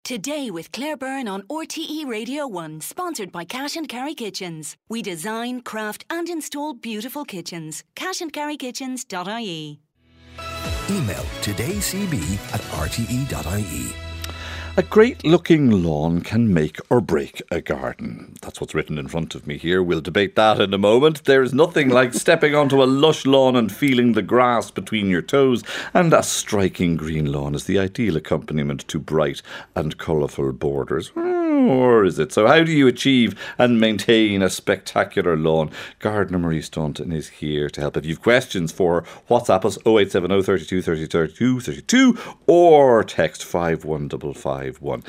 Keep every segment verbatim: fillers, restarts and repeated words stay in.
Today with Claire Byrne on R T E Radio one, sponsored by Cash and Carry Kitchens. We design, craft and install beautiful kitchens. cash and carry kitchens dot I E. Email todaycb at r t e dot i e. A great-looking lawn can make or break a garden. That's what's written in front of me here. We'll debate that in a moment. There's nothing like stepping onto a lush lawn and feeling the grass between your toes, and a striking green lawn is the ideal accompaniment to bright and colourful borders. Or is it? So how do you achieve and maintain a spectacular lawn? Gardener Marie Staunton is here to help. If you've questions for her, WhatsApp us oh eight seven oh, thirty-two, thirty, thirty-two, thirty-two or text five one five five one.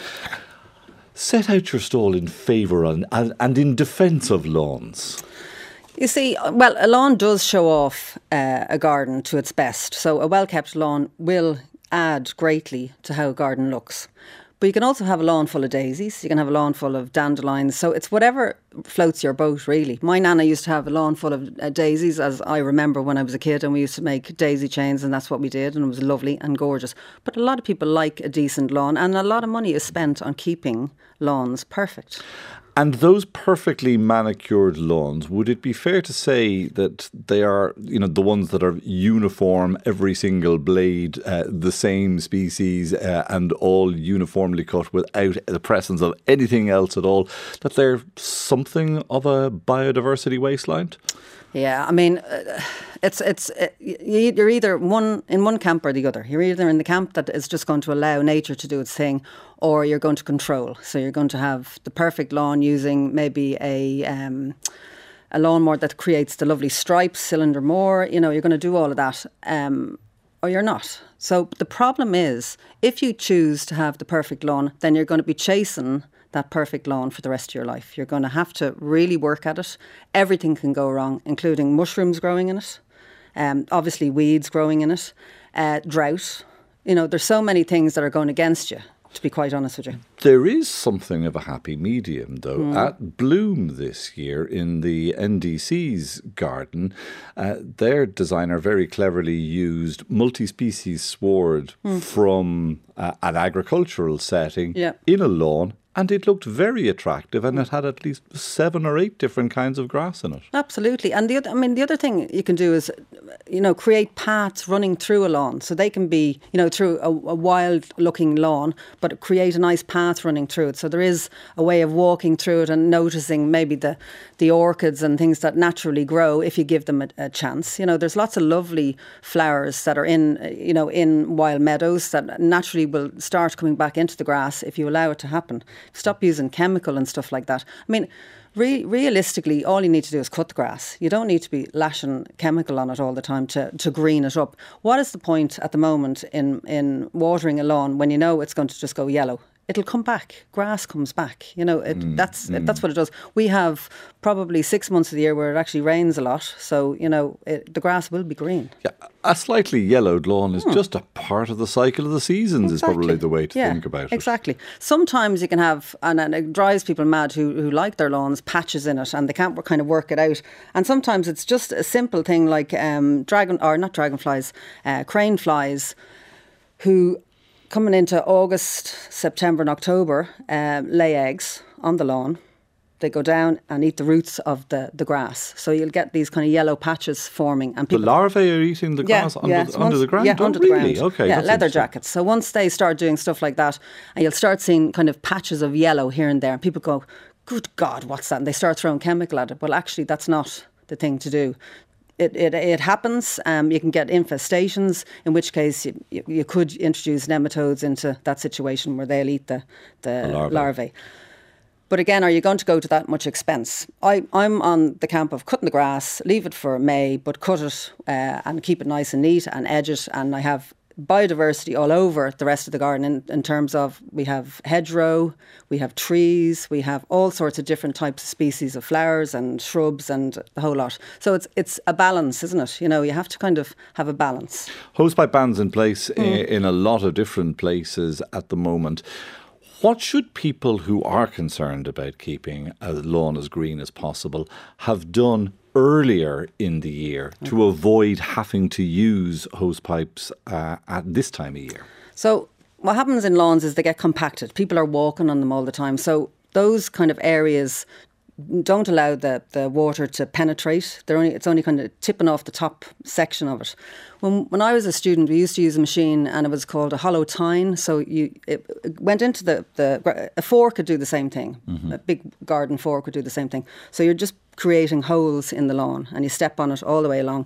Set out your stall in favour and, and in defence of lawns. You see, well, a lawn does show off uh, a garden to its best. So a well-kept lawn will add greatly to how a garden looks. But you can also have a lawn full of daisies. You can have a lawn full of dandelions. So it's whatever floats your boat, really. My nana used to have a lawn full of uh, daisies, as I remember when I was a kid, and we used to make daisy chains, and that's what we did, and it was lovely and gorgeous. But a lot of people like a decent lawn, and a lot of money is spent on keeping lawns perfect. And those perfectly manicured lawns, would it be fair to say that they are, you know, the ones that are uniform, every single blade, uh, the same species, uh, and all uniformly cut without the presence of anything else at all, that they're something of a biodiversity wasteland? Yeah, I mean, uh, it's it's it, you're either one in one camp or the other. You're either in the camp that is just going to allow nature to do its thing, or you're going to control. So you're going to have the perfect lawn using maybe a um, a lawnmower that creates the lovely stripes, cylinder mower. You know, you're going to do all of that, um, or you're not. So the problem is, if you choose to have the perfect lawn, then you're going to be chasing that perfect lawn for the rest of your life. You're going to have to really work at it. Everything can go wrong, including mushrooms growing in it, um, obviously weeds growing in it, uh, drought. You know, there's so many things that are going against you, to be quite honest with you. There is something of a happy medium, though. Mm. At Bloom this year, in the N D C's garden, uh, their designer very cleverly used multi-species sward mm. from uh, an agricultural setting yeah. in a lawn. And it looked very attractive, and it had at least seven or eight different kinds of grass in it. Absolutely. And the other, I mean, the other thing you can do is, you know, create paths running through a lawn. So they can be, you know, through a, a wild-looking lawn, but create a nice path running through it. So there is a way of walking through it and noticing maybe the, the orchids and things that naturally grow if you give them a, a chance. You know, there's lots of lovely flowers that are in, you know, in wild meadows that naturally will start coming back into the grass if you allow it to happen. Stop using chemical and stuff like that. I mean, re- realistically, all you need to do is cut the grass. You don't need to be lashing chemical on it all the time to, to green it up. What is the point at the moment in, in watering a lawn when you know it's going to just go yellow? It'll come back. Grass comes back. You know, it, mm, that's mm. that's what it does. We have probably six months of the year where it actually rains a lot. So, you know, it, the grass will be green. Yeah, a slightly yellowed lawn is hmm. just a part of the cycle of the seasons, exactly. is probably the way to yeah, think about it. Exactly. Sometimes you can have, and, and it drives people mad who, who like their lawns, patches in it, and they can't kind of work it out. And sometimes it's just a simple thing like um, dragon, or not dragonflies, uh, crane flies, who coming into August, September and October, uh, lay eggs on the lawn. They go down and eat the roots of the, the grass. So you'll get these kind of yellow patches forming. And people, the larvae are eating the grass yeah, under, yeah. under once, the ground? Yeah, oh, under really? the ground. Okay, yeah, leather jackets. So once they start doing stuff like that, and you'll start seeing kind of patches of yellow here and there, and people go, good God, what's that? And they start throwing chemical at it. Well, actually, that's not the thing to do. It, it it happens. Um, you can get infestations, in which case you, you, you could introduce nematodes into that situation where they'll eat the, the, the larvae. larvae. But again, are you going to go to that much expense? I, I'm on the camp of cutting the grass, leave it for May, but cut it uh, and keep it nice and neat and edge it. And I have biodiversity all over the rest of the garden in, in terms of we have hedgerow, we have trees, we have all sorts of different types of species of flowers and shrubs and the whole lot. So it's it's a balance, isn't it? You know, you have to kind of have a balance. Hosepipe bans in place mm. in, in a lot of different places at the moment. What should people who are concerned about keeping a lawn as green as possible have done earlier in the year okay. to avoid having to use hose pipes uh, at this time of year? So what happens in lawns is they get compacted. People are walking on them all the time. So those kind of areas don't allow the, the water to penetrate. They're only, it's only kind of tipping off the top section of it. When when I was a student, we used to use a machine and it was called a hollow tine. So you it, it went into the, the... A fork could do the same thing. Mm-hmm. A big garden fork could do the same thing. So you're just creating holes in the lawn and you step on it all the way along.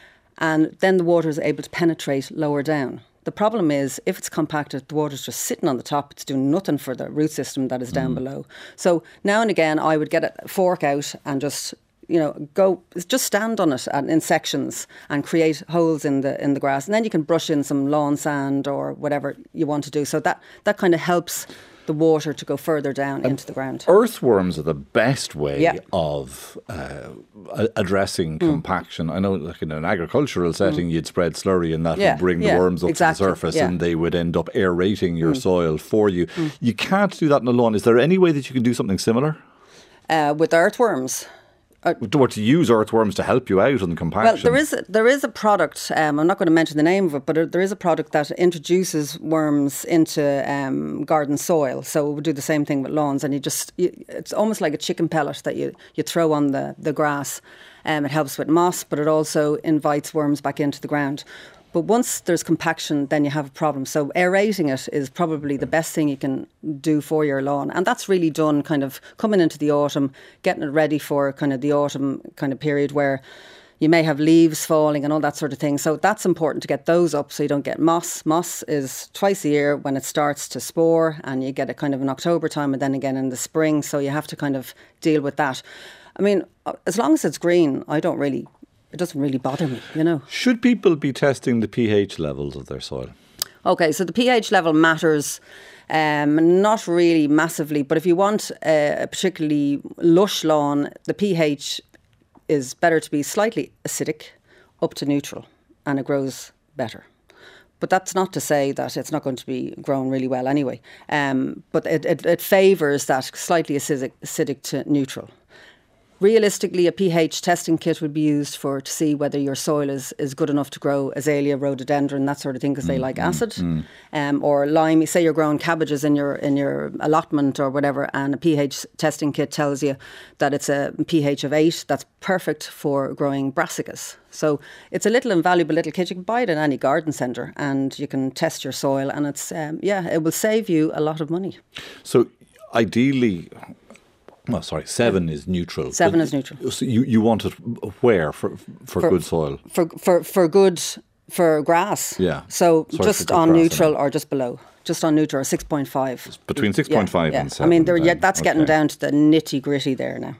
And then the water is able to penetrate lower down. The problem is, if it's compacted, the water's just sitting on the top. It's doing nothing for the root system that is down mm. below. So now and again, I would get a fork out and just, you know, go, just stand on it in sections and create holes in the in the grass. And then you can brush in some lawn sand or whatever you want to do. So that, that kind of helps the water to go further down and into the ground. Earthworms are the best way yeah. of uh, addressing mm. compaction. I know, like in an agricultural setting, mm. you'd spread slurry and that yeah. would bring yeah. the worms up exactly. to the surface yeah. and they would end up aerating your mm. soil for you. Mm. You can't do that in a lawn. Is there any way that you can do something similar? Uh, with earthworms? Uh, or to use earthworms to help you out on compaction? Well, there is a, there is a product, um, I'm not going to mention the name of it, but there is a product that introduces worms into um, garden soil. So it would do the same thing with lawns, and you just, you, it's almost like a chicken pellet that you, you throw on the, the grass. Um, it helps with moss, but it also invites worms back into the ground. But once there's compaction, then you have a problem. So aerating it is probably the best thing you can do for your lawn. And that's really done kind of coming into the autumn, getting it ready for kind of the autumn kind of period where you may have leaves falling and all that sort of thing. So that's important to get those up so you don't get moss. Moss is twice a year when it starts to spore, and you get it kind of in October time and then again in the spring. So you have to kind of deal with that. I mean, as long as it's green, I don't really... It doesn't really bother me, you know. Should people be testing the pH levels of their soil? Okay, so the pH level matters, um, not really massively, but if you want a, a particularly lush lawn, the pH is better to be slightly acidic up to neutral, and it grows better. But that's not to say that it's not going to be grown really well anyway. Um, but it, it, it favours that slightly acidic, acidic to neutral. Realistically, a pH testing kit would be used for to see whether your soil is, is good enough to grow azalea, rhododendron, that sort of thing, because they mm, like acid. Mm, um, or lime. Say you're growing cabbages in your in your allotment or whatever, and a pH testing kit tells you that it's a pH of eight. That's perfect for growing brassicas. So it's a little invaluable little kit. You can buy it in any garden centre, and you can test your soil, and it's um, yeah, it will save you a lot of money. So ideally. Oh, sorry, seven is neutral. Seven but is neutral. So you, you want it where for, for for good soil? For for for good for grass. Yeah. So sorry, just on neutral or just below, just on neutral or six point five. Between six point five yeah, and yeah. seven. I mean, yeah, that's okay. getting down to the nitty gritty there now.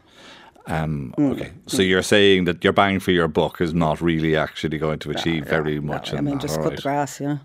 Um, mm. Okay, so mm. you're saying that your bang for your buck is not really actually going to achieve no, very no, much. No. I mean, just cut right. the grass, you know.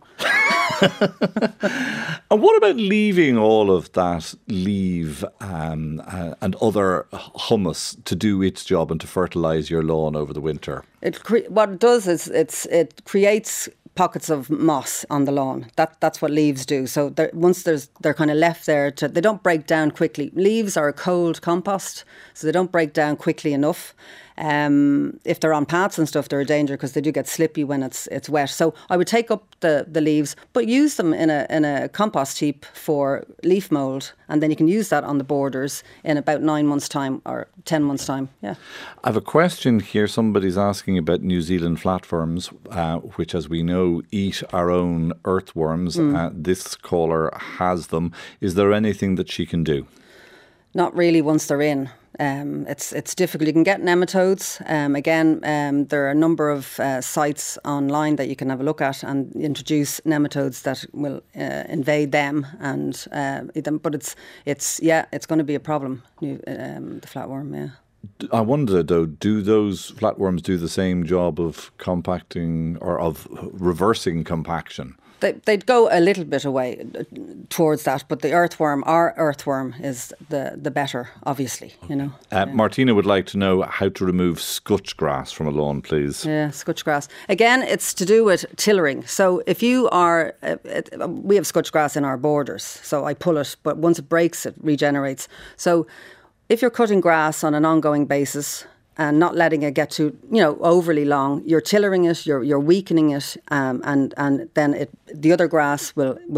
And what about leaving all of that leaf um, uh, and other humus to do its job and to fertilise your lawn over the winter? It cre- what it does is it's it creates pockets of moss on the lawn. That that's what leaves do. So once there's they're kind of left there, to, they don't break down quickly. Leaves are a cold compost, so they don't break down quickly enough. Um, if they're on paths and stuff, they're a danger because they do get slippy when it's it's wet. So I would take up the, the leaves, but use them in a in a compost heap for leaf mould, and then you can use that on the borders in about nine months' time or ten months' time. Yeah. I have a question here. Somebody's asking about New Zealand flatworms, uh, which, as we know, eat our own earthworms. Mm. Uh, this caller has them. Is there anything that she can do? Not really once they're in. Um, it's it's difficult. You can get nematodes. Um, again, um, there are a number of uh, sites online that you can have a look at and introduce nematodes that will uh, invade them. And uh, them. But it's it's yeah, it's going to be a problem. Um, the flatworm, yeah. I wonder though, do those flatworms do the same job of compacting or of reversing compaction? They, they'd go a little bit away towards that, but the earthworm, our earthworm, is the, the better, obviously, you know. Uh, yeah. Martina would like to know how to remove scutch grass from a lawn, please. Yeah, scutch grass. Again, it's to do with tillering. So if you are, uh, it, we have scutch grass in our borders, so I pull it, but once it breaks, it regenerates. So if you're cutting grass on an ongoing basis and not letting it get too, you know, overly long, you're tillering it, you're you're weakening it, um, and and then it the other grass will will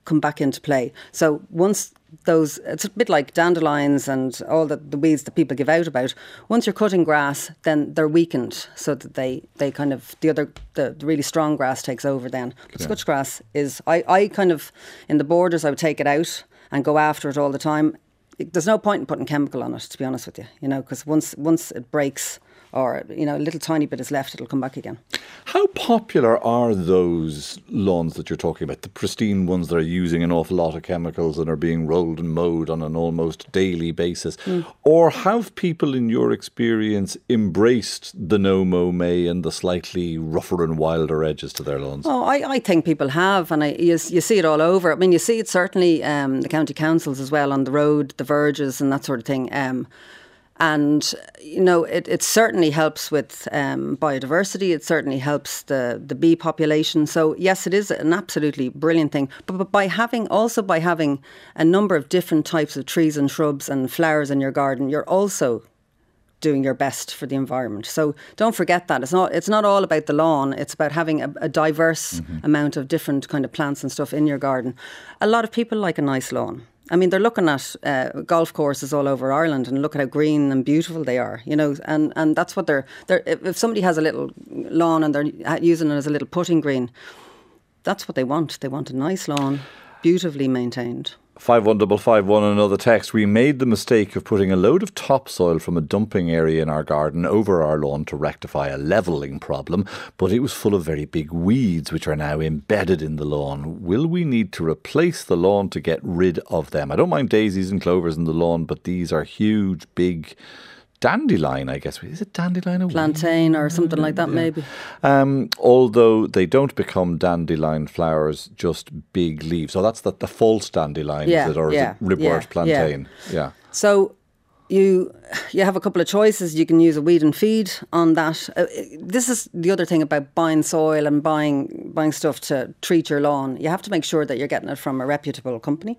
come back into play. So once those, it's a bit like dandelions and all the, the weeds that people give out about. Once you're cutting grass, then they're weakened so that they, they kind of, the other, the, the really strong grass takes over then. But yeah. Scotch grass is, I, I kind of, in the borders, I would take it out and go after it all the time. It, there's no point in putting chemical on it, to be honest with you, you know, because once once it breaks, or, you know, a little tiny bit is left, it'll come back again. How popular are those lawns that you're talking about, the pristine ones that are using an awful lot of chemicals and are being rolled and mowed on an almost daily basis? Mm. Or have people, in your experience, embraced the no-mow May and the slightly rougher and wilder edges to their lawns? Oh, I, I think people have, and I, you, you see it all over. I mean, you see it certainly, um, the county councils as well, on the road, the verges and that sort of thing. Um, And, you know, it, it certainly helps with um, biodiversity. It certainly helps the, the bee population. So, yes, it is an absolutely brilliant thing. But, but by having, also by having a number of different types of trees and shrubs and flowers in your garden, you're also doing your best for the environment. So don't forget that. It's not, it's not all about the lawn. It's about having a, a diverse mm-hmm. amount of different kind of plants and stuff in your garden. A lot of people like a nice lawn. I mean, they're looking at uh, golf courses all over Ireland and look at how green and beautiful they are, you know, and, and that's what they're, they're, if somebody has a little lawn and they're using it as a little putting green, that's what they want. They want a nice lawn, beautifully maintained. five one five five one, another text. We made the mistake of putting a load of topsoil from a dumping area in our garden over our lawn to rectify a levelling problem, but it was full of very big weeds which are now embedded in the lawn. Will we need to replace the lawn to get rid of them? I don't mind daisies and clovers in the lawn, but these are huge, big dandelion, I guess. Is it dandelion or plantain or something like that, yeah. maybe? Um, although they don't become dandelion flowers, just big leaves. So that's the, the false dandelion, yeah, is it? Or yeah, is it ribwort yeah, plantain? Yeah. yeah. So you you have a couple of choices. You can use a weed and feed on that. Uh, this is the other thing about buying soil and buying buying stuff to treat your lawn. You have to make sure that you're getting it from a reputable company,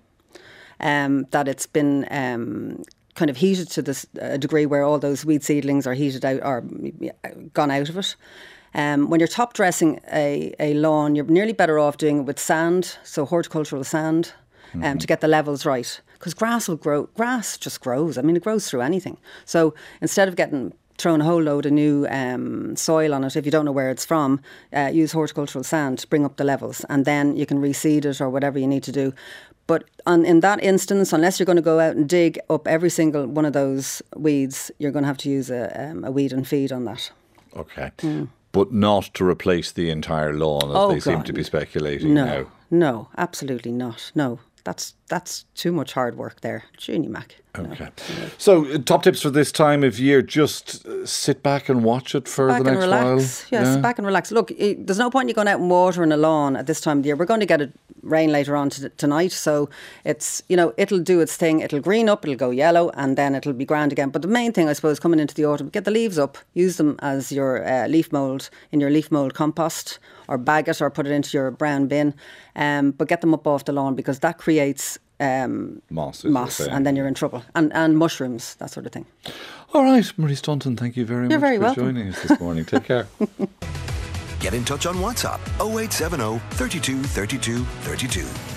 um, that it's been Um, kind of heated to this a degree where all those weed seedlings are heated out or gone out of it. Um, when you're top dressing a, a lawn, you're nearly better off doing it with sand, so horticultural sand, um, mm-hmm. to get the levels right. Because grass will grow, grass just grows. I mean, it grows through anything. So instead of getting thrown a whole load of new um, soil on it, if you don't know where it's from, uh, use horticultural sand to bring up the levels, and then you can reseed it or whatever you need to do. But on, in that instance, unless you're going to go out and dig up every single one of those weeds, you're going to have to use a, um, a weed and feed on that. Okay. Mm. But not to replace the entire lawn, as oh, they God. seem to be speculating no, now. No, absolutely not. No, that's that's too much hard work there. Junie Mac. Okay. No. So, uh, top tips for this time of year, just uh, sit back and watch it for back the next and relax. while. Yes, yeah, sit back and relax. Look, it, there's no point in you going out and watering a lawn at this time of the year. We're going to get a rain later on to, tonight, so it's, you know, it'll do its thing. It'll green up, it'll go yellow, and then it'll be grand again. But the main thing, I suppose, coming into the autumn, get the leaves up, use them as your uh, leaf mould, in your leaf mould compost, or bag it or put it into your brown bin, um, but get them up off the lawn, because that creates um, moss, moss and then you're in trouble. And, and mushrooms, that sort of thing. All right, Marie Staunton, thank you very You're much very for welcome. joining us this morning. Take care. Get in touch on WhatsApp oh eight seven oh, three two, three two, three two.